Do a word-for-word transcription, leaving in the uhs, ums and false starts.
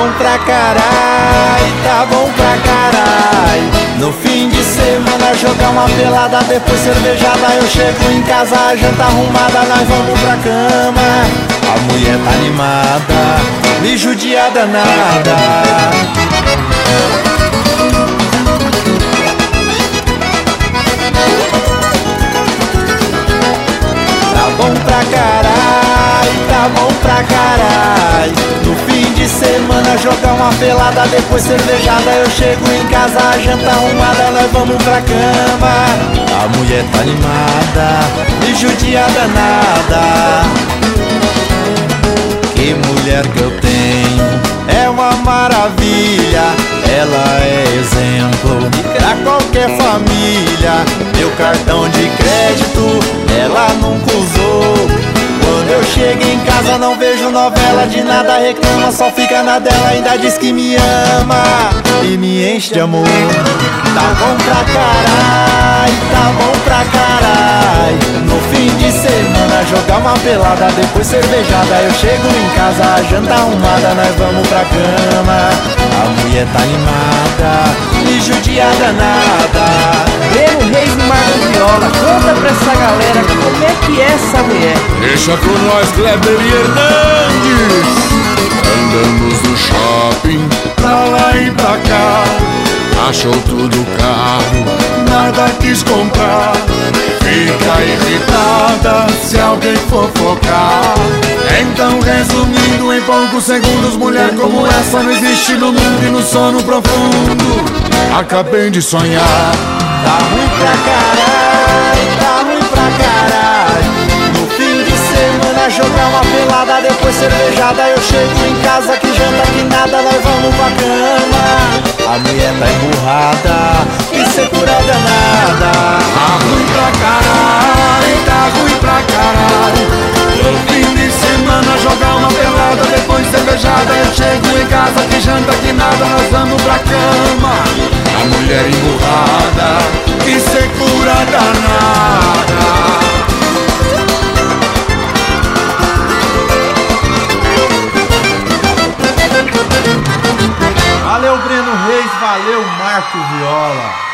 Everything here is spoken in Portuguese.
bom pra carai, tá bom pra carai. No fim de semana jogar uma pelada, depois cervejada. Eu chego em casa, a janta arrumada, nós vamos pra cama. A mulher tá animada, me judia danada. Tá bom pra carai, tá bom pra carai. No fim de semana jogar uma pelada, depois cervejada. Eu chego em casa, a janta arrumada, nós vamos pra cama. A mulher tá animada, me judia danada. Que mulher que eu tenho, é uma maravilha. Ela é exemplo pra qualquer família. Meu cartão de crédito ela nunca usou. Quando eu chego em casa não vejo novela, de nada reclama, só fica na dela. Ainda diz que me ama e me enche de amor. Tá bom pra carai, tá bom pra carai. No fim de semana jogar uma pelada, depois cervejada. Eu chego em casa, a janta arrumada, nós vamos pra cama. A mulher tá animada, me judia danada. Breno Reis e Marcos Viola, conta pra essa galera como é que é essa mulher. Deixa com nós, Kleber e Hernandes. Andamos no shopping, pra lá e pra cá. Achou tudo caro, nada quis comprar. Fica irritada se alguém fofocar. Então, resumindo em poucos segundos, mulher como essa não existe no mundo. E no sono profundo acabei de sonhar. Tá ruim pra carai, tá ruim pra carai. No fim de semana jogar uma pelada, depois cervejada. Eu chego em casa, que janta que nada, nós vamos pra cama. A mulher tá emburrada, que secura danada. Tá ruim pra caralho, tá ruim pra caralho. No fim de semana jogar uma pelada, depois cervejada. Eu chego em casa, que janta que nada, nós vamos pra cama. A mulher emburrada, que secura danada. Valeu, Breno Reis, valeu, Marco Viola.